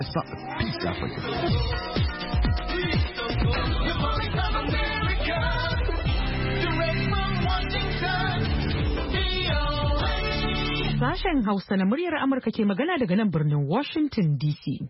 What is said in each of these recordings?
It's not Peace Africa. Sashen Hausa na muryar Amurka ke magana daga nan birnin Washington DC.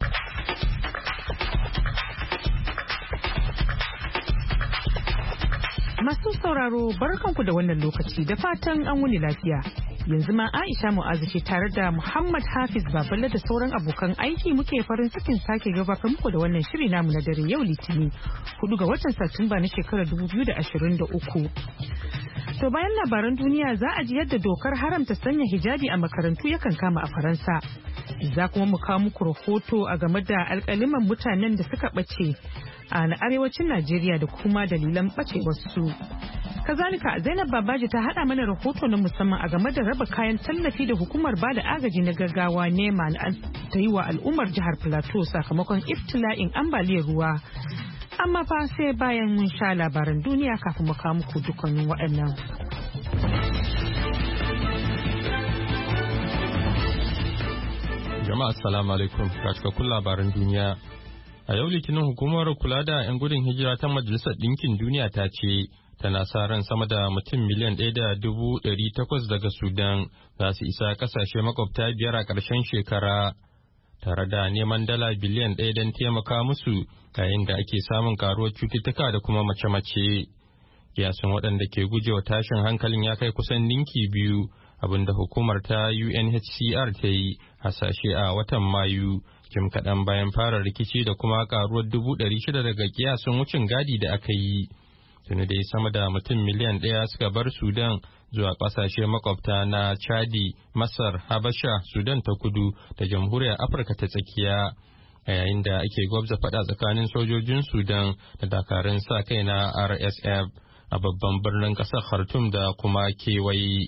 Masu sauraro barkanku da wannan lokaci da fatan an wuni lafiya. Yanzu ma Aisha Mu'azu ce tare da Muhammad Hafiz Baballe da sauran abokan aiki muke farin cikin sake gabatar muku da wannan shiri namu na dare yau Litinin 4 ga watan Satumba na shekarar 2023. To bayan labaran duniya za a ji yadda dokar haramta sanya hijabi a makarantu yakan kama a Faransa. Za kuma mu kawo muku rahoto a game da alƙaliman mutanen da suka ɓace a arewacin Najeriya da kuma dalilan ɓacewarsu. Kazalika Zainab Babaji ta haɗa mana rahoto na musamman a game da raba kayan tallafi da hukumar bada agaji na gaggawa nema ta yi wa al'ummar jihar Plateau sakamakon ibtila'in ambaliyar ruwa. Amma fa sai bayan mun sha labaran duniya kafin mu kawo muku dukkanin waɗannan. Jama'a assalamu alaikum, ga cikakkun labaran duniya. A yau Litinin hukumar kula da 'yan gudun hijira ta Majalisar Ɗinkin Duniya ta ce tana sa ran sama da mutum miliyan 1.8 daga Sudan za su isa kasashe makwabta biyar a ƙarshen shekara, tare da neman dala biliyan 1 don taimaka musu yayin da ake samun karuwar cututtuka da kuma mace-mace. Kiyasin waɗanda ke gujewa tashin hankalin ya kai kusan ninki biyu, abinda hukumar ta UNHCR ta yi hasashe a watan Mayu, jim kaɗan bayan fara rikici da kuma karuwar 600,000 daga kiyasin wucin gadi da aka yi. Tuni dai sama da mutum miliyan 1 suka bar Sudan zuwa ƙasashe makwabta na Chadi, Masar, Habasha, Sudan ta kudu da Jamhuriyar Afirka ta tsakiya. A yayin da ake gwabza faɗa tsakanin sojojin Sudan da dakarun sa kai na RSF a babban birnin ƙasar Khartoum da kuma kewaye.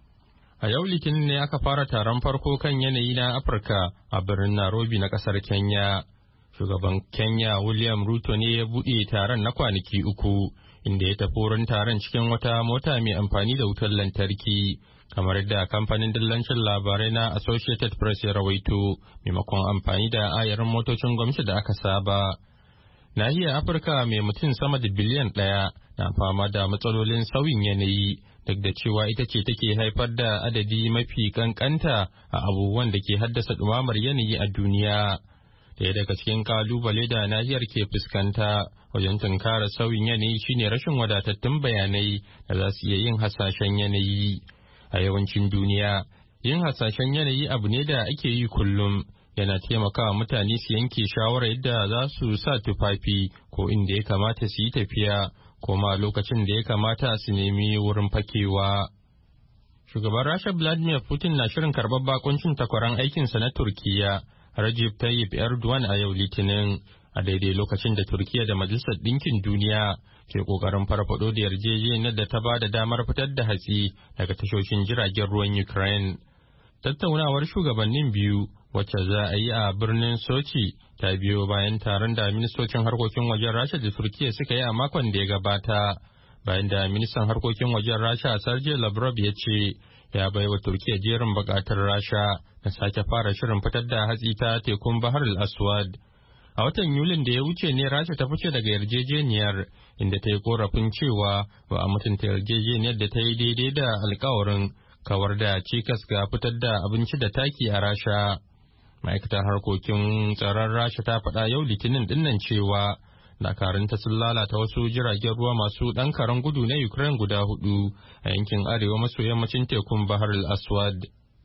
A yau Litinin ne aka fara taron farko kan yanayi na Afirka a birnin Nairobi na ƙasar Kenya. Shugaban Kenya William Ruto ne ya buɗe taron na kwanaki 3, inda ya tafi wurin taron cikin wata mota mai amfani da wutar lantarki, kamar yadda kamfanin dillancin labarai na Associated Press ya rawaito, maimakon amfani da ayarin motocin gwamnati da aka saba. Nahiyar Afirka mai mutum sama da biliyan 1 na fama da matsalolin sauyin yanayi, duk da cewa ita ce take haifar da adadi mafi kankanta a abubuwan da ke haddasa ɗumamar yanayi a duniya. Daya daga cikin kalubale da nahiyar ke fuskanta wajen tunkara sauyin yanayi shine rashin wadatattun bayanai da za su iya yin hasashen yanayi. A yawancin duniya, yin hasashen yanayi abu ne da ake yi kullum, yana taimakawa mutane su yanke shawarar yadda za su sa tufafi ko inda ya kamata su yi tafiya, ko ma lokacin da ya kamata su nemi wurin fakewa. Shugaban Rasha Vladimir Putin na shirin karɓar bakuncin takwaran aikinsa na Turkiyya, Recep Tayyip Erdogan a yau Litinin, a daidai lokacin da Turkiyya da Majalisar Ɗinkin Duniya ke ƙoƙarin farfaɗo da yarjejeniyar da ta ba da damar fitar da hatsi daga tashoshin jiragen ruwan Ukraine. Tattaunawar shugabannin biyu, wacce za a yi a birnin Sochi, ta biyo bayan taron da ministocin harkokin wajen Rasha da Turkiyya suka yi a makon da ya gabata, bayan da ministan harkokin wajen Rasha Sergei Lavrov ya ce ya bai wa Turkiyya jerin buƙatar Rasha na sake fara shirin fitar da hatsi ta tekun Bahar al-Aswad. A watan Yulin da ya wuce ne Rasha ta fice daga yarjejeniyar, inda ta yi korafin cewa ba a mutunta yarjejeniyar da ta yi daidai da alkawarin kawar da cikas ga fitar da abinci da taki a Rasha. Ma'aikatar harkokin tsaron Rasha ta faɗa yau Litinin dinnan cewa dakarunta sun lalata wasu jiragen ruwa masu ɗan karen gudu na Ukraine guda 4 a yankin arewa maso yammacin tekun Bahar al-Aswad.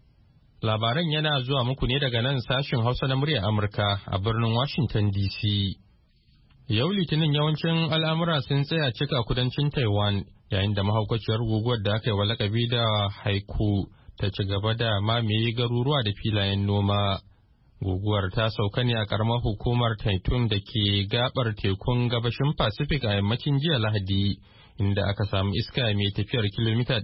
Labaran yana zuwa muku ne daga nan sashin Hausa na muryar Amurka a birnin Washington DC. Yau Litinin yawancin al'amura sun tsaya cika kudancin Taiwan, yayin da mahaukaciyar guguwar da aka yi wa lakabi da Haiku ta ci gaba da mamaye garuruwa da filayen noma. Guguwar ta sauka ne a ƙaramar hukumar Taitun da ke gabar tekun gabashin Pacific a yammacin jiya Lahadi, inda aka samu iska mai tafiyar kilomita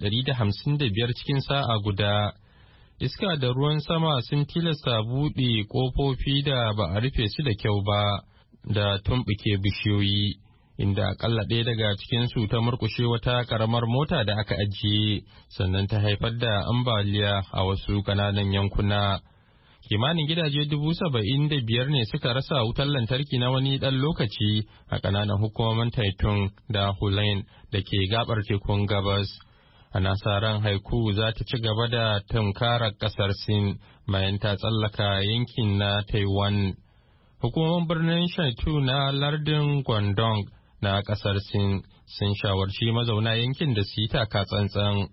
155 cikin sa'a guda. Iska da ruwan sama sun tilasta buɗe ƙofofi da ba a rufe su da kyau ba, da tumɓuke bishiyoyi, inda akalla ɗaya daga cikinsu ta murƙushe wata ƙaramar mota da aka ajiye, sannan ta haifar da ambaliya a wasu ƙananan yankuna. kimanin gidaje 75,000 ne suka rasa wutar lantarki na wani ɗan lokaci a ƙananan hukumomin Taitung da Hulain da ke gabar tekun gabas. Ana sa ran Haiku za ta ci gaba da tunkarar ƙasar Sin bayan ta tsallaka yankin na Taiwan. Hukumomin birnin Shaitu na lardin Guangdong na ƙasar Sin sun shawarci mazauna yankin da su yi taka tsantsan.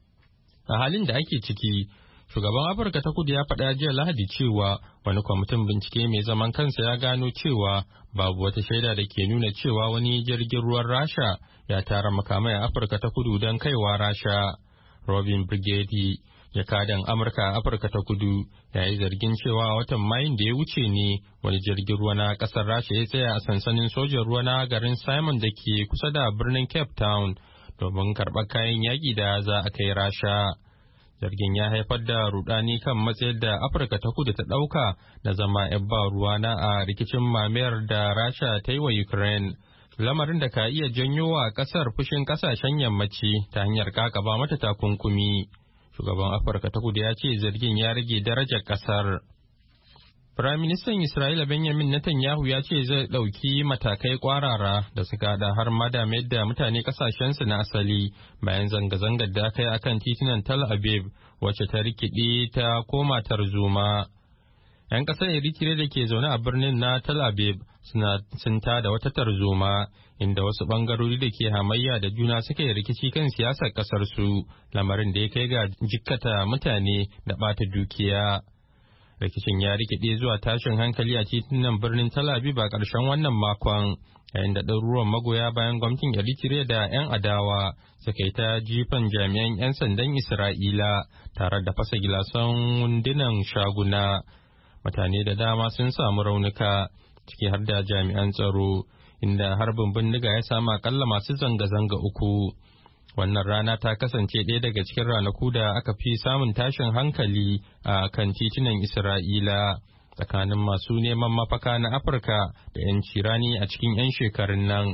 A halin da ake ciki, shugaban Afirka ta Kudu ya faɗa jiya Lahadi cewa wani kwamitin bincike mai zaman kansa ya gano cewa babu wata shaida da ke nuna cewa wani jirgin ruwan Rasha ya tara makamai a Afirka ta Kudu don kaiwa Rasha. Robin Brigade, jakadan Amurka a Afirka ta Kudu, ya yi zargin cewa watan Mayun da ya wuce ne wani jirgin ruwa na ƙasar Rasha ya tsaya a sansanin sojan ruwa na garin Simon da ke kusa da birnin Cape Town domin karɓar kayan yaƙi da za a kai Rasha. Zargin ya haifar da rudani kan matsayin da Afirka ta Kudu ta ɗauka na zama 'yan ba ruwana a rikicin mamayar da Rasha ta yi wa Ukraine, lamarin da ka iya janyo wa ƙasar fushin ƙasashen yammaci ta hanyar kakaba mata takunkumi. Shugaban Afirka ta Kudu ya ce zargin ya rage darajar ƙasar. Firaministan Isra'ila Benjamin Netanyahu ya ce zai ɗauki matakai ƙwarara da suka haɗa har ma da mayar da mutane ƙasashensu na asali bayan zanga-zangar da aka yi akan titunan Tel Aviv wacce ta rikide ta koma tarzoma. 'Yan ƙasar Eritrea da ke zaune a birnin na Tel Aviv sun tada wata tarzoma inda wasu ɓangarori da ke hamayya da juna suka yi rikici kan siyasar ƙasarsu, lamarin da ya kai ga jikkata mutane da ɓata dukiya. Rikicin ya rikide zuwa tashin hankali a titunan birnin Tel Aviv a ƙarshen wannan makon, yayin da ɗaruruwan magoya bayan gwamnatin Eritrea da 'yan adawa suka yi ta jifan jami'an 'yan sandan Isra'ila tare da fasa gilasan wundunan shaguna. Mutane da dama sun samu raunuka, ciki har da jami'an tsaro, inda harbin bindiga ya samu akalla masu zanga-zanga 3. Wannan rana ta kasance ɗaya daga cikin ranaku da aka fi samun tashin hankali a kan titunan Isra'ila tsakanin masu neman mafaka na Afirka da 'yan cirani a cikin 'yan shekarun nan.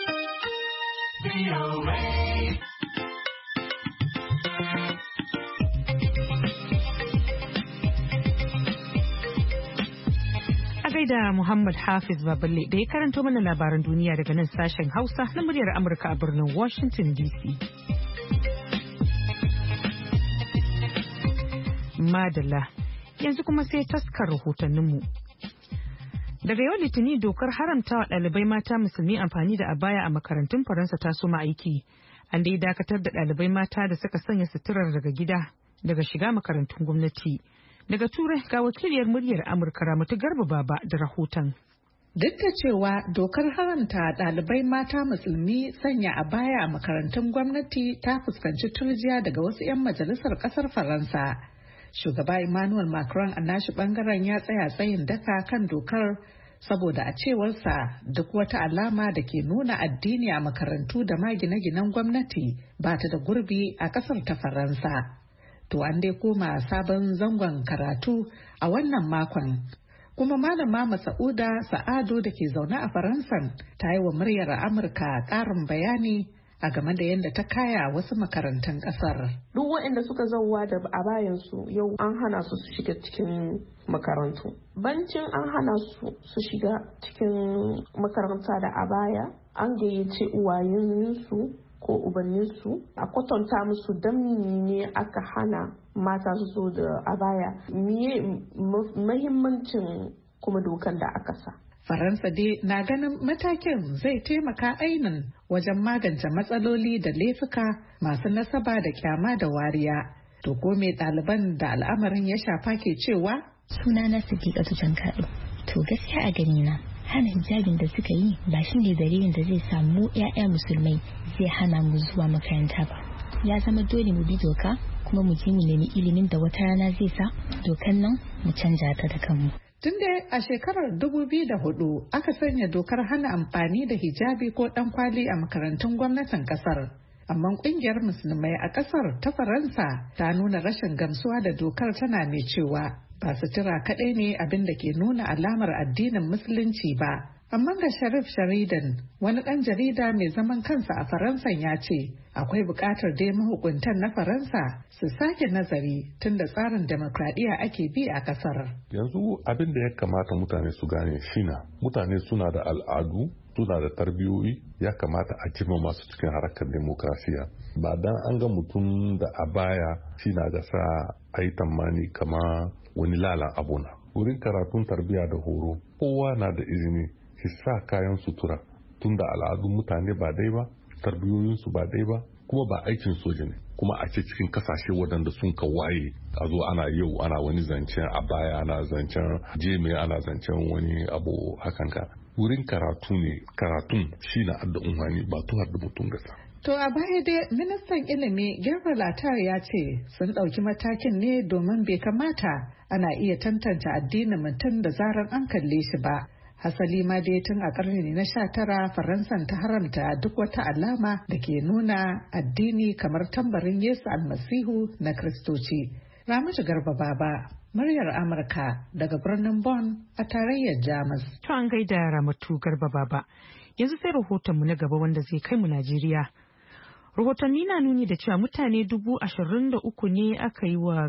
A gaida Muhammad Hafiz Baballe da ya karanto mana labaran duniya daga nan sashen Hausa na muryar Amurka a birnin Washington DC. Madalla, yanzu kuma sai taskar rahotanninmu. Daga yau Litinin dokar haramtawa ɗalibai mata musulmi amfani da abaya a makarantun Faransa ta soma aiki. An dai dakatar da ɗalibai mata da suka sanya suturar daga gida daga shiga makarantun gwamnati. Daga Turai ga wakiliyar muryar Amurka Ramatu Garba Baba da rahoton. Duk da cewa dokar haramta ɗalibai mata musulmi sanya abaya a makarantun gwamnati ta fuskanci turjiya daga wasu 'yan majalisar ƙasar Faransa. Shugaba Emmanuel Macron a nashi bangaren ya tsaya tsayin daka kan dokar saboda a cewarsa duk wata alama da ke nuna addini a makarantu da ma gine-ginen gwamnati ba ta da gurbi a ƙasar ta Faransa. To an dai koma sabon zangon karatu a wannan makon. Kuma malama Masa'uda Sa'adu da ke zaune a Faransan ta yi wa muryar Amurka ƙarin bayani a game da yadda ta kaya wasu makarantun ƙasar. Duk waɗanda suka zauwa da a bayansu yau an hana su shiga cikin makarantu. Bancin an hana su shiga cikin makaranta da a baya, an gayyace uwayensu ko ubanninsu a kwatanta musu don ne aka hana mata su zo da a baya. Miye mahimmancin kuma dokan da aka sa. Faransa dai na ganin matakin zai taimaka ainin wajen magance matsaloli da laifuka masu nasaba da kyama da wariya. To ko me ɗaliban da al'amarin ya shafa ke cewa? Sunana Siddiqatu Jankaɗo. To gaskiya a gani na hana hijabin da suka yi ba shi ne dalilin da zai samu 'ya'ya musulmai zai hana mu zuwa makaranta ba. Ya zama dole mu bi doka kuma mu je mu nemi ilimin da wata rana zai sa dokan nan mu canja ta da kanmu. Tun da a shekarar 2004 aka sanya dokar hana amfani da hijabi ko ɗan kwali a makarantun gwamnatin ƙasar. Amma ƙungiyar musulmai a ƙasar ta Faransa ta nuna rashin gamsuwa da dokar, tana mai cewa ba sutura kaɗai ne abin da ke nuna alamar addinin musulunci ba. Amma ga Sharif Sharidan, wani ɗan jarida mai zaman kansa a Faransa ya ce, akwai buƙatar dai mahukuntan na Faransa su sake nazari tun da tsarin demokradiyya ake bi a ƙasar. Yanzu abin da ya kamata mutane su gane shine mutane suna da al'adu, suna da tarbiyoyi, ya kamata a cima masu cikin harkar demokrasiya. Ba dan an ga mutum da a baya shi na da sa a yi tamani kama wani lalan abuna. Wurin karatun tarbiyya da horo, kowa na da izini shi sa kayan sutura tun da al'adun mutane ba dai ba, tarbiyoyinsu ba dai ba, kuma ba aikin soja ne. Kuma a ce cikin kasashe waɗanda sun ka waye a zo ana yau ana wani zancen a baya, ana zancen jeme, ana zancen wani abu hakan ka. Wurin karatu ne, karatun shi na adda unhani ba tuhar da mutum gasa. To a baya dai ministan ilimi Gabriel Attar ya ce sun ɗauki matakin ne domin bai kamata ana iya tantance addinin mutum da zarar an kalle shi ba. Hasali ma dai tun a ƙarni na 19 Faransan ta haramta duk wata alama da ke nuna addini kamar tambarin Yesu Almasihu na Kiristoci. Ramatu Garba Baba, muryar Amurka daga birnin Bonn a tarayyar Jamus. To an gaida Ramatu Garba Baba. Yanzu sai rahotonmu na gaba wanda zai kai mu Najeriya. Rahotanni na nuni da cewa mutane 23,000 ne aka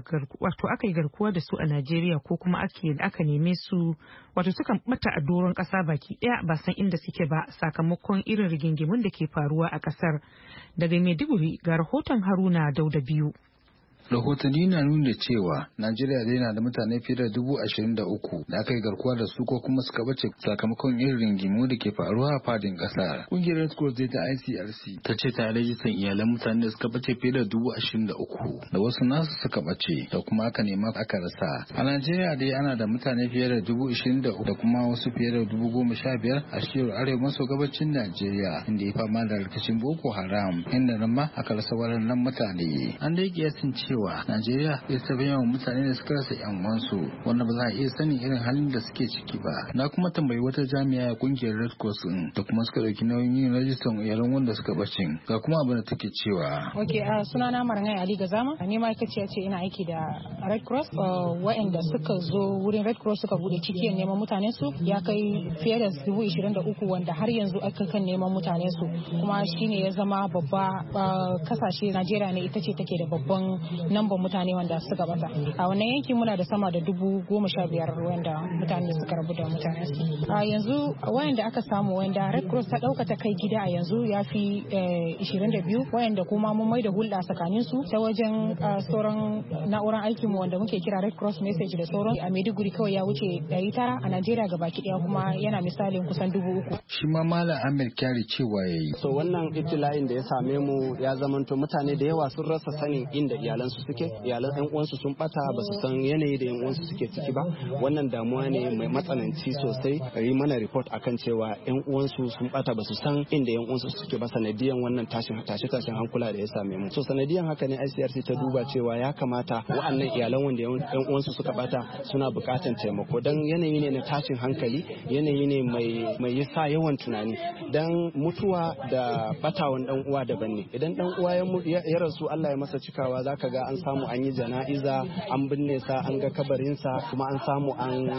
yi garkuwa da su a Najeriya ko kuma aka neme su wato suka bata a doron kasa baki daya ba san inda suke ba sakamakon irin rigingimun da ke faruwa a kasar. Daga Maiduguri ga rahoton Haruna Dauda biyu. Rahotanni na nuna cewa Najeriya dai na da mutane fiye da 23,000 da aka yi garkuwa da su ko kuma suka bace sakamakon irin ringimu da ke faruwa a fadin kasar. Kungiyar Red Cross dai ta ICRC ta ce ta rajistan iyalan mutane da suka bace fiye da 23,000 da wasu nasu suka bace da kuma aka nema aka rasa. A Najeriya dai ana da mutane fiye da 23,000 da kuma wasu fiye da 15,000 a shiyar arewa maso gabacin Najeriya inda ya fama da rikicin Boko Haram inda nan ma aka rasa waɗannan mutane. An dai kiyasin cewa Najeriya ya saba yawan mutane da suka rasa yan uwansu wanda ba za a iya sanin irin halin da suke ciki ba. Na kuma tambayi wata jami'a a kungiyar Red Cross din da kuma suka dauki nauyin yin rajistan iyalan wanda suka bace. Ga kuma abin da take cewa. Sunana Marangai Ali Gazama, ni ma'aikaciya ce ina aiki da Red Cross. Waɗanda suka zo wurin Red Cross suka bude cikiyar neman mutanen su ya kai fiye da 23,000 wanda har yanzu aka kan neman mutanen su kuma shine ya zama babba kasashe. Najeriya ne ita ce take da babban namban mutane wanda suka bata a wannan yanki. Muna da sama da 15,000 wanda mutane suka rabu da mutane su a yanzu. Wayanda aka samu wanda Red Cross ta dauka ta kai gida a yanzu ya fi 22 wayanda kuma mun mai da hulɗa tsakanin su ta wajen sauran na'urar aikin mu wanda muke kira Red Cross message da sauran. A Maiduguri kawai ya wuce 900, a Najeriya gabaki daya kuma yana misalin kusan 3,000. Shi ma Malam Ahmed Kyari cewa yayi. So wannan ibtila'in da ya same mu ya zamanto mutane da yawa sun rasa sanin inda iyalansu suke, iyalan yan uwansu sun bata ba su san yanayi da yan uwansu suke ciki ba. Wannan damuwa ne mai matsananci sosai. Yi mana report akan cewa yan uwansu sun bata ba su san inda yan uwansu suke ba sanadiyan wannan tashin hankula da ya same mu. So sanadiyan haka ne ICRC ta duba cewa ya kamata wa'annan iyalan wanda yan uwansu suka bata suna bukatan taimako dan yanayi ne na tashin hankali, yanayi ne mai yasa yawan tunani dan mutuwa da batawan dan uwa daban ne. Idan dan uwa ya rasu Allah ya masa cikawa zaka ga an samu an yi jana'iza, an binne sa, an ga kabarinsa, kuma an samu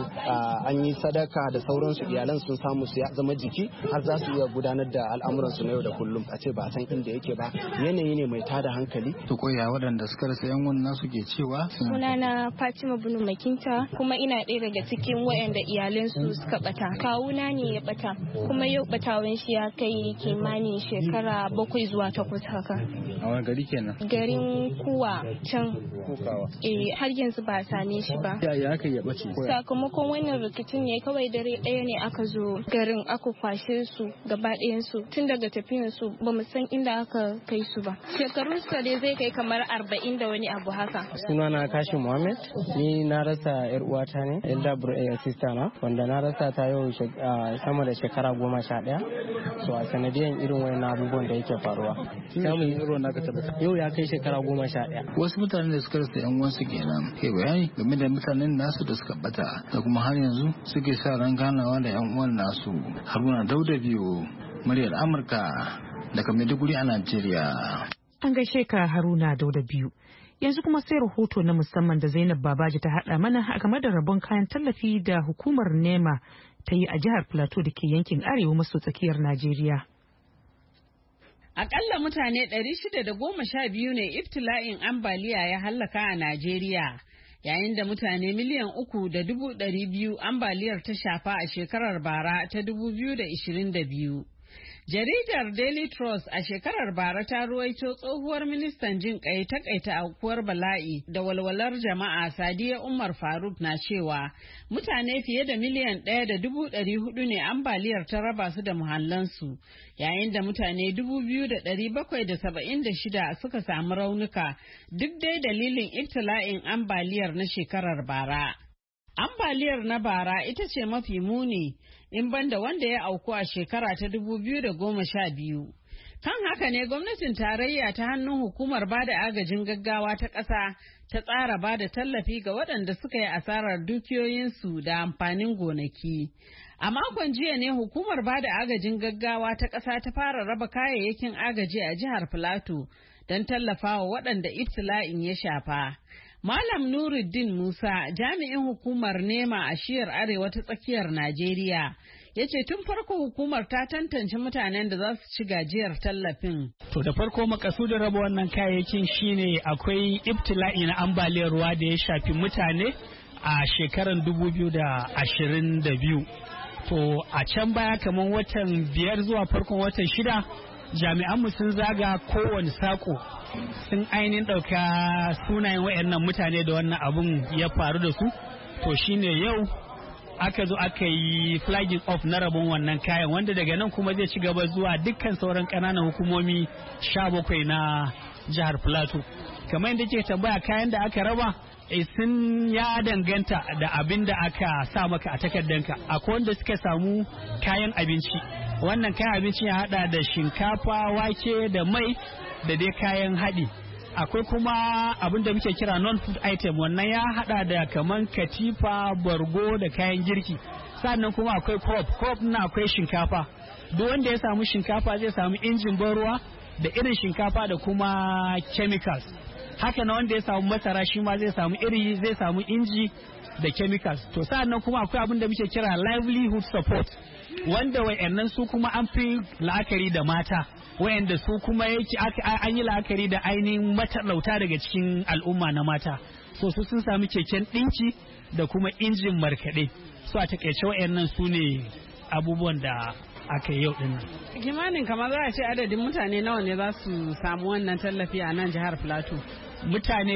an yi sadaka da sauransu. Iyalan sun samu su ya zama jiki har za su iya gudanar da al'amuransu na yau da kullum. A ce ba san inda yake ba, yanayi ne mai tada hankali. To koya waɗanda suka rasa yan wannan suke cewa. Sunana Fatima Bunu Makinta, kuma ina ɗaya daga cikin waɗanda iyalansu suka bata. Kawuna ne ya bata, kuma yau batawan shi ya kai kimanin shekara 7 zuwa 8 haka. A wani gari kenan? Garin Kuwa can. Kukawa. Har yanzu ba a same shi ba. Ya aka ya bace? Sakamakon wannan rikicin ne kawai dare ɗaya ne aka zo garin aka kwashe su gaba ɗayan su. Tun daga tafiyan su ba mu san inda aka kai su ba. Shekarun sa dai zai kai kamar 40 da wani abu haka. Sunana Kashi Muhammad, ni na rasa yar uwata ne, elder sister na, wanda na rasa ta yau sama da shekara 11. So a sanadiyan irin wani abubuwan da yake faruwa. Yau ya kai shekara 11. Wasu mutane da suka rasa yan uwansu kenan ke bayani game da mutanen nasu da suka bata da kuma har yanzu suke sa ran ganawa da yan uwan nasu. Haruna Dauda biyu, muryar Amurka daga Maiduguri a Najeriya. An gaishe ka Haruna Dauda biyu. Yanzu kuma sai rahoto na musamman da Zainab Babaji ta haɗa mana a game da rabon kayan tallafi da hukumar NEMA ta yi a jihar Plateau da ke yankin arewa maso tsakiyar Najeriya. Akalla mutane 612 ne ibtila'in ambaliya ya hallaka a Najeriya, yayin da mutane miliyan 3.200,000 ambaliyar ta shafa a shekarar bara ta 2022. Jaridar Daily Trust a shekarar bara ta ruwaito tsohuwar ministan jin kai takaita aukuwar bala'i da walwalar jama'a Sadiya Umar Faruk na cewa mutane fiye da miliyan 1.400 ne ambaliyar ta raba su da muhallansu, yayin da mutane 2,776 suka samu raunuka duk dai dalilin ibtila'in ambaliyar na shekarar bara. Ambaliyar na bara ita ce mafi muni in banda wanda ya auku a shekara ta 2012. Kan haka ne gwamnatin tarayya ta hannun hukumar bada agajin gaggawa ta ƙasa ta tsara bada tallafi ga waɗanda suka yi asarar dukiyoyinsu da amfanin gonaki. A makon jiya ne hukumar bada agajin gaggawa ta ƙasa ta fara raba kayayyakin agaji a jihar Filato don tallafawa waɗanda ibtila'in ya shafa. Malam Nuruddin Musa, jami'in hukumar NEMA a shiyar arewa ta tsakiyar Najeriya, ya ce tun farko hukumar ta tantance mutanen da za su ci gajiyar tallafin. To da farko makasudin raba wannan kayayyakin shine akwai ibtila'i na ambaliyar ruwa da ya shafi mutane a shekarar 2022. To a can baya kamar watan 5 zuwa farkon watan 6 jami'anmu sun zaga kowane sako sun ainihin ɗauka sunayen wayannan mutane da wannan abun ya faru da su. To shine yau aka zo aka yi flagging off na rabon wannan kayan, wanda daga nan kuma zai ci gaba zuwa dukkan sauran ƙananan hukumomi 17 na jihar Plateau. Kamar yadda ke tambaya, kayan da aka raba sun ya danganta da abin da aka sa maka a takardanka. Akwai wanda suka samu kayan abinci, wannan kayan abinci ya hada da shinkafa, wake da mai da dai kayan haɗi. Akwai kuma abin da muke kira non-food item, wannan ya hada da kaman katifa, bargo da kayan girki. Sannan kuma akwai crop na akwai shinkafa. Duk wanda ya samu shinkafa zai samu injin ban ruwa da irin shinkafa da kuma chemicals. Haka na wanda ya samu masara shi ma zai samu iri, zai samu inji da chemicals. To sannan kuma akwai abin da muke kira livelihood support, wanda wayannan su kuma an fi la'akari da mata, wayanda su kuma yake an yi la'akari da ainihin matalauta daga cikin al'umma na mata. So su sun sami keken ɗinki da kuma injin markaɗe. So a takaice wayannan su ne abubuwan da aka yi yau din nan. Kimanin kamar za a ce adadin mutane nawa ne za su samu wannan tallafi a nan jihar Plateau? Mutane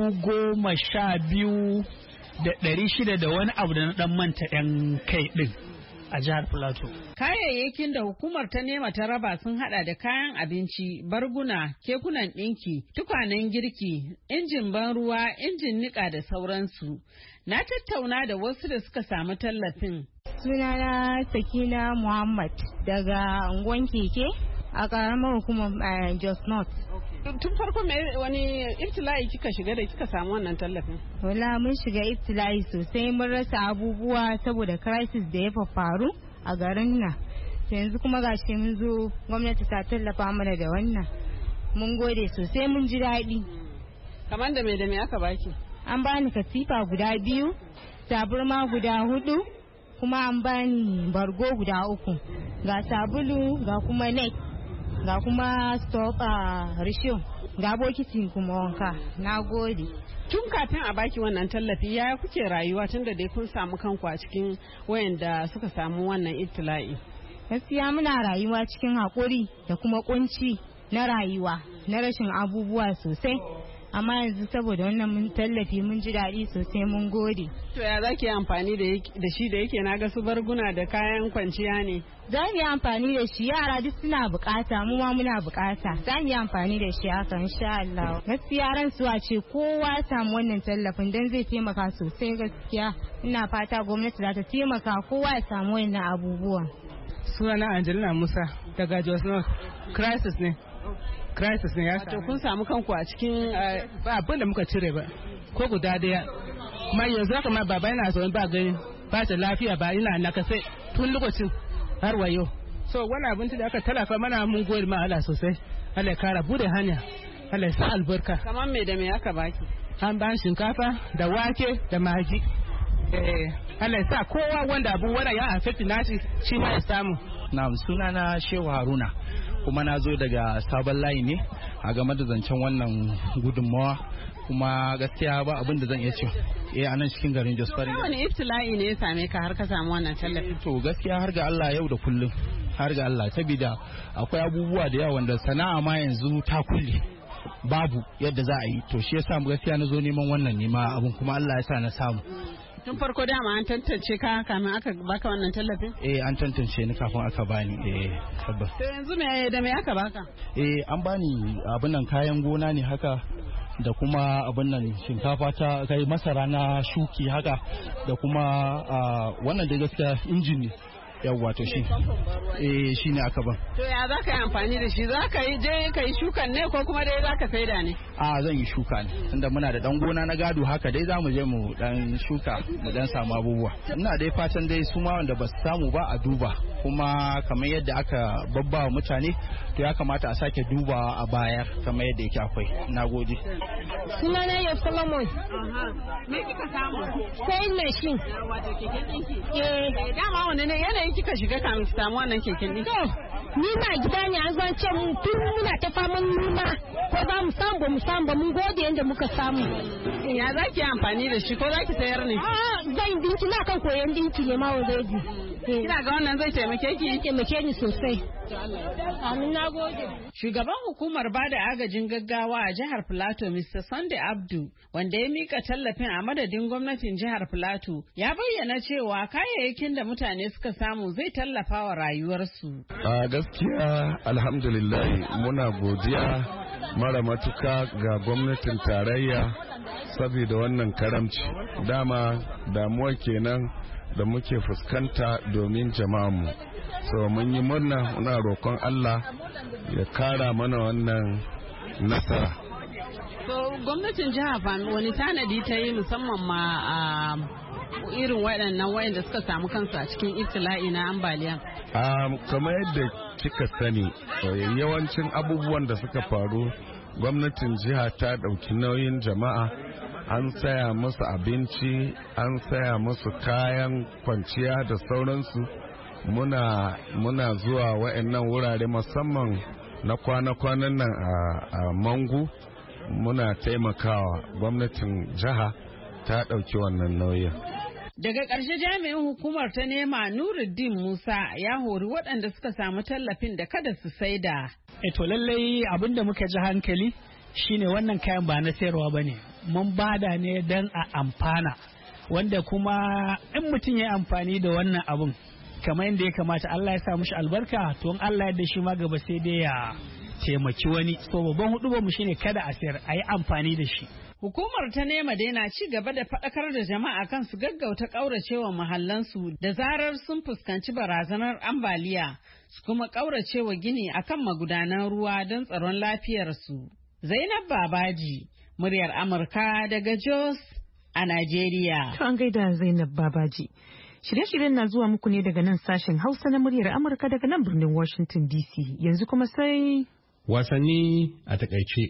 12,600 da wani abu da na dan manta yan kai din a jihar Plateau. Kayayyakin da hukumar ta NEMA ta raba sun hada da kayan abinci, barguna, kekunan ɗinki, tukwanen girki, injin ban ruwa, injin niƙa da sauransu. Na tattauna da wasu da suka samu tallafin. Sunana Sakina Muhammad daga unguwan Keke a ƙaramar hukumar Jos North. Tun farko wani ibtila'i kika shiga da kika samu wannan tallafin? Wala mun shiga ibtila'i sosai, mun rasa abubuwa saboda crisis da ya faru a garin nan. Yanzu kuma gashi mun zo gwamnati ta tallafa mana da wannan. Mun gode sosai, mun ji daɗi. Kamar da me aka baki? An bani katifa guda 2, taburma guda 4, kuma an bani bargo guda 3, ga sabulu, ga kuma net, ga kuma stop rishiyo, ga bokiti kuma wanka. Na gode. Tun kafin a baki wannan tallafi, yaya kuke rayuwa tun da dai kun samu kanku a cikin wayanda suka samu wannan ibtila'i? Gaskiya muna rayuwa cikin haƙuri da kuma kunci na rayuwa, na rashin abubuwa sosai. Amma yanzu saboda wannan mun tallafi mun ji daɗi sosai, mun gode. To ya za ki yi amfani da shi da yake na ga su barguna da kayan kwanciya ne? Za mu yi amfani da shi, yara duk suna bukata, mu ma muna bukata. Za mu yi amfani da shi haka insha Allah. Gaskiya ran suwa ce kowa samu wannan tallafin dan zai taimaka sosai gaskiya. Ina fata gwamnati za ta taimaka kowa ya samu wannan abubuwan. Sunana Angelina Musa daga Jos North. Crisis ne ya samu. Kun samu kanku a cikin ba abin da muka cire ba ko guda daya. Ma yanzu haka ma baba yana zaune ba gani, ba ta lafiya, ba ina nakasai tun lokacin har wa yau. So wani abinci da aka tallafa mana mun gode ma Allah sosai. Allah ya kara bude hanya, Allah ya sa albarka. Kamar me da me aka baki? An ban shinkafa da wake da magi. Allah ya sa kowa wanda abu wanda ya affect nashi shi ma ya samu. Na'am, sunana Shehu Haruna kuma na zo daga sabon layi ne a game da zancen wannan gudunmawa kuma gaskiya ba abin da zan iya ce a nan cikin garin Jos Farin. Wani iftila'i ne ya same ka har ka samu wannan tallafi? To gaskiya har ga Allah yau da kullum har ga Allah saboda akwai abubuwa da yawa wanda sana'a ma yanzu ta kulle babu yadda za a yi to shi yasa gaskiya na zo neman wannan nema abun kuma Allah ya sa na samu. Tun farko dama an tantance ka kamin aka baka wannan tallafin? An tantance ni kafin aka bani tabbas. To yanzu me da me aka baka? An bani abin nan kayan gona ne haka da kuma abin nan shinkafa ta kai masara na shuki haka da kuma wannan da gaskiya injin ne. Yawwa to shi shi ne aka ban. To ya za ka yi amfani da shi, za ka yi je ka yi shukan ne ko kuma dai za ka saida ne? Zan yi shuka ne tunda muna da dan gona na gado haka dai za mu je mu dan shuka mu dan samu abubuwa. Ina dai fatan dai su ma wanda ba su samu ba a duba kuma kamar yadda aka babbawa mutane to ya kamata a sake dubawa a bayar kamar yadda yake akwai. Nagode. Sunana ya Solomon. Me kika samu? Sai machine. Wato keken dinki. Dama wani ne yanayin kika shiga kamin ki samu wannan keken dinki? Ni na gida ne an zan ce mun tun muna ta faman nuna ko za mu samu ba mu samu ba mun gode yadda muka samu. Ya za ki amfani da shi ko za ki sayar ne? Zan dinki na kan koyon dinki ne ma already. Kina ga wannan zai taimake ki? Taimake ni sosai. Amin, na gode. Shugaban hukumar bada agajin gaggawa a jihar Filato, Mr. Sunday Abdu, wanda ya mika tallafin a madadin gwamnatin jihar Filato, ya bayyana cewa kayayyakin da mutane suka samu zai tallafa wa rayuwarsu. A gaskiya alhamdulillah muna godiya mara matuka ga gwamnatin tarayya saboda wannan karamci. Dama damuwa kenan da muke fuskanta domin jama'anmu. So mun yi muna roƙon Allah ya kara mana wannan nasara. So gwamnatin jiha wani tanadi ta yi musamman ma a irin waɗannan wayanda suka samu kansu a cikin ibtila'i na ambaliya? Kamar yadda kika sani yawancin abubuwan da suka faru gwamnatin jiha ta ɗauki nauyin jama'a. An saya musu abinci, an saya musu kayan kwanciya da sauransu. Muna zuwa wa'annan wurare musamman na kwana-kwanan nan a Mangu muna taimakawa gwamnatin jiha ta ɗauki wannan nauyin. Daga ƙarshe jami'in hukumar ta nema Nuruddin Musa ya hori waɗanda suka samu tallafin da kada su saida. To lallai abinda muka ji hankali shine wannan kayan ba na sayarwa bane. Mun bada ne don a amfana wanda kuma in mutum ya amfani da wannan abun kamar yadda ya kamata Allah ya sa mushi albarka to in Allah ya da shi ma gaba sai dai ya taimaki wani. So babban hudu mu shine kada a sayar, a yi amfani da shi. Hukumar ta nema dai na ci gaba da faɗakar da jama'a kan su gaggauta ƙauracewa mahallansu da zarar sun fuskanci barazanar ambaliya su kuma ƙauracewa gini akan magudanan ruwa don tsaron lafiyarsu. Zainab Babaji, muryar Amurka daga Jos a Najeriya. To an gaida Zainab Babaji. Shirye-shiryen na zuwa muku ne daga nan sashen Hausa na muryar Amurka daga nan birnin Washington DC. Yanzu kuma sai wasanni a takaice.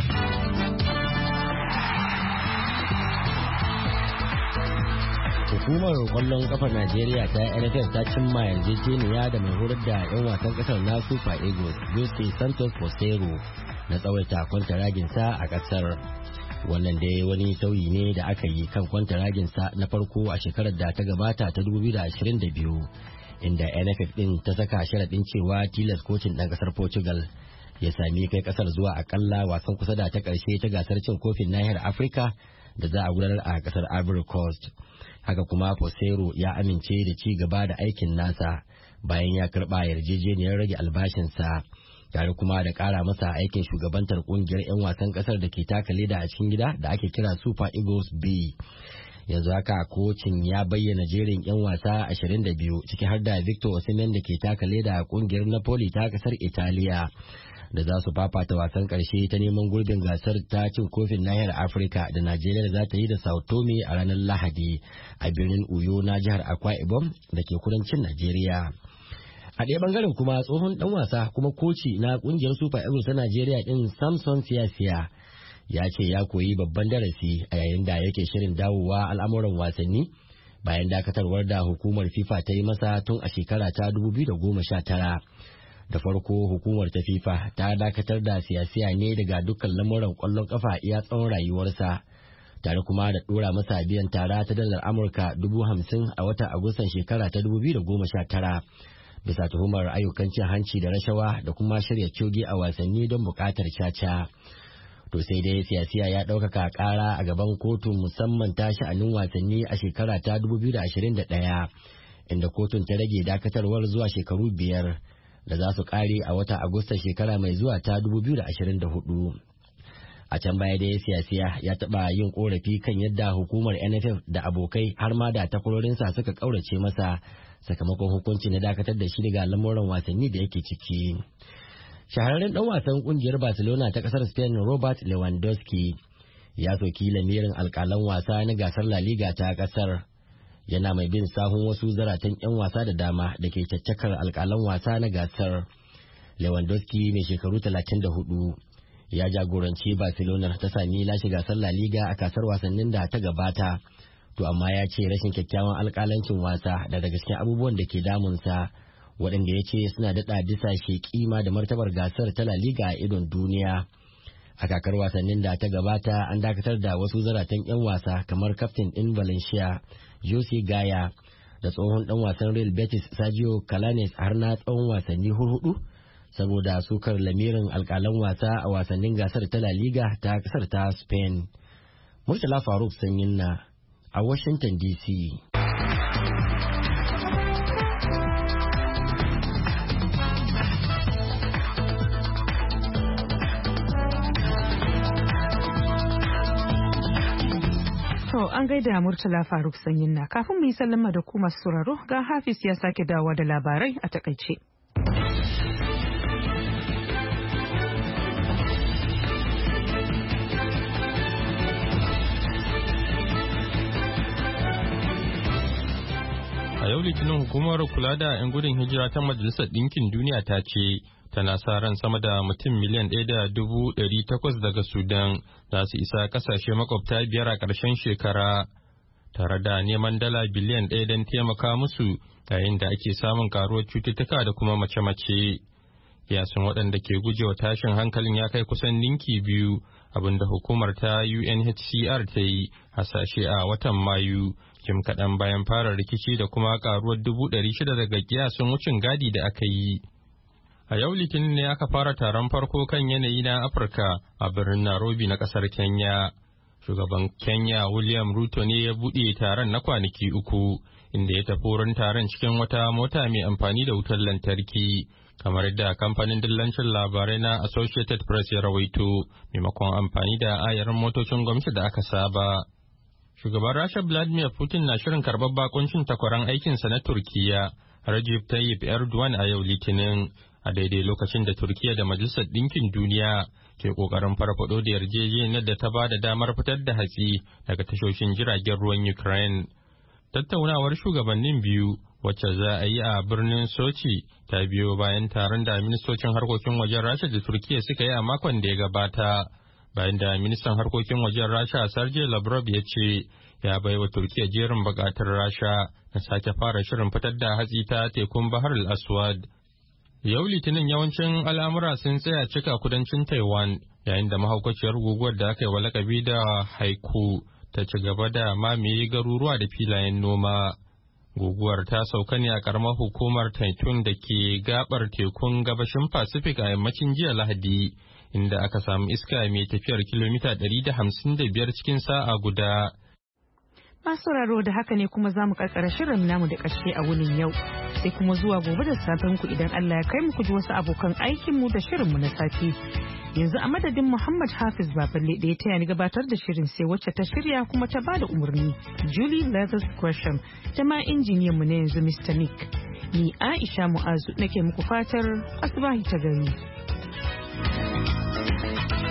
Hukumar kwallon kafar Najeriya ta NFF ta cimma yarjejeniya da mai horar da 'yan wasan kasar na Super Eagles, Jose Santos Posero, na tsawaita kwantaraginsa a kasar. Wannan dai wani sauyi ne da aka yi kan kwantaraginsa na farko a shekarar da ta gabata ta 2022, inda NFF din ta saka sharaɗin cewa tilas kocin ɗan ƙasar Portugal ya sami kai ƙasar zuwa akalla wasan kusa da ta ƙarshe ta gasar cin kofin nahiyar Afirka da za a gudanar a ƙasar Ivory Coast. Haka kuma Posero ya amince da ci gaba da aikin nasa bayan ya karɓa yarjejeniyar rage albashinsa, tare kuma da ƙara masa aikin shugabantar ƙungiyar 'yan wasan ƙasar da ke taka leda a cikin gida da ake kira Super Eagles B. Yanzu haka kocin ya bayyana jerin 'yan wasa 22 ciki har da Victor Osimhen da ke taka leda a ƙungiyar Napoli ta ƙasar Italiya, da za su fafata wasan ƙarshe ta neman gurbin gasar ta cin kofin nahiyar Afirka da Najeriya za ta yi da Sao Tome a ranar Lahadi a birnin Uyo na jihar Akwa Ibom da ke kudancin Najeriya. A ɗaya bangaren kuma tsohon ɗan wasa kuma koci na ƙungiyar Super Eagles ta Najeriya ɗin Samson Siyasiya ya ce ya koyi babban darasi a yayin da yake shirin dawowa al'amuran wasanni bayan dakatarwar da hukumar FIFA ta yi masa tun a shekara ta 2019. Da farko hukumar ta FIFA ta dakatar da siyasiya ne daga dukkan lamuran kwallon kafa iya tsawon rayuwarsa, tare kuma da dora masa biyan tara ta dalar Amurka 50,000 a watan Agustan shekara ta 2019 bisa tuhumar ayyukan cin hanci da rashawa da kuma shirya coge a wasanni don bukatar caca. To sai dai siyasiya ya ɗaukaka ƙara a gaban kotun musamman ta sha'anin wasanni a shekara ta 2021 inda kotun ta rage dakatarwar zuwa shekaru 5 da za su ƙare a watan Agusta shekara mai zuwa ta 2024. A can baya dai siyasiya ya taɓa yin ƙorafi kan yadda hukumar NFF da abokai har ma da takwarorinsa suka ƙaurace masa sakamakon hukunci na dakatar da shi daga lamuran wasanni da yake ciki. Shahararren ɗan wasan ƙungiyar Barcelona ta ƙasar Spain Robert Lewandowski ya soki lamirin alƙalan wasa na gasar La Liga ta ƙasar, yana mai bin sahun wasu zaratan 'yan wasa da dama da ke caccakar alƙalan wasa na gasar. Lewandowski mai shekaru 34 ya jagoranci Barcelona ta sami lashe gasar La Liga a kasar wasannin da ta gabata, to amma ya ce rashin kyakkyawan alƙalancin wasa da daga cikin abubuwan da ke damunsa, waɗanda ya ce suna daɗa disashe kima da martabar gasar ta La Liga a idon duniya. A kakar wasannin da ta gabata an dakatar da wasu zaratan 'yan wasa kamar kaftin ɗin Valencia Jose Gaya da tsohon ɗan wasan Real Betis Sergio Calanes har na tsawon wasanni hudu saboda sukar lamirin alƙalan wasa a wasannin gasar ta La Liga ta ƙasar ta Spain. Murtala Faruk Sanyin na a Washington DC. To an gaida Murtala Faruk Sanyin na, kafin mu yi sallama da ku masu sauraro ga Hafiz ya sake dawowa da labarai a takaice. A yau Litinin hukumar kula da 'yan gudun hijira ta Majalisar Ɗinkin Duniya ta ce tana sa ran sama da mutum miliyan 1.800 daga Sudan za su isa kasashe makwabta 5 a ƙarshen shekara, tare da neman dala biliyan 1 don taimaka musu yayin da ake samun karuwar cututtuka da kuma mace-mace. Yasin waɗanda ke gujewa tashin hankalin ya kai kusan ninki 2, abinda hukumar ta UNHCR ta yi hasashe a watan Mayu, jim kaɗan bayan fara rikici da kuma karuwar 600,000 daga kiyasin wucin gadi da aka yi. A yau Litinin ne aka fara taron farko kan yanayi na Afirka a birnin Nairobi na ƙasar Kenya. Shugaban Kenya William Ruto ne ya buɗe taron na kwanaki 3, inda ya tafi wurin taron cikin wata mota mai amfani da wutar lantarki, kamar yadda kamfanin dillancin labarai na Associated Press ya rawaito, maimakon amfani da ayarin motocin gwamnati da aka saba. Shugaban Rasha Vladimir Putin na shirin karɓar bakuncin takwaran aikinsa na Turkiyya, Recep Tayyip Erdogan a yau Litinin, a daidai lokacin da Turkiyya da Majalisar Ɗinkin Duniya ke ƙoƙarin farfaɗo da yarjejeniyar da ta ba da damar fitar da hatsi daga tashoshin jiragen ruwan Ukraine. Tattaunawar shugabannin biyu, wacce za a yi a birnin Sochi, ta biyo bayan taron da ministocin harkokin wajen Rasha da Turkiyya suka yi a makon da ya gabata, bayan da ministan harkokin wajen Rasha Sergei Lavrov ya ce ya bai wa Turkiyya jerin buƙatar Rasha na sake fara shirin fitar da hatsi ta tekun Bahar al-Aswad. Yau Litinin yawancin al'amura sun tsaya cika kudancin Taiwan, yayin da mahaukaciyar guguwar da aka yi wa lakabi da Haiku ta ci gaba da mamaye garuruwa da filayen noma. Guguwar ta sauka ne a karamar hukumar Taitun da ke gabar tekun gabashin Pacific a yammacin jiya Lahadi, inda aka samu iska mai tafiyar kilomita 155 cikin sa'a guda. Masu sauraro da haka ne kuma za mu karkara shirin namu da ƙarshe a wunin yau, sai kuma zuwa gobe da safen ku idan Allah ya kai mu ku ji wasu abokan aikinmu da shirinmu na safe. Yanzu a madadin Muhammad Hafiz Baballe da ya taya ni gabatar da shirin, sai wacce ta shirya kuma ta bada umarni Julie Leathers Gresham, ta ma injiniyan mu na yanzu Mr. Nick. Ni Aisha Mu'azu nake muku fatar asubahi ta gari.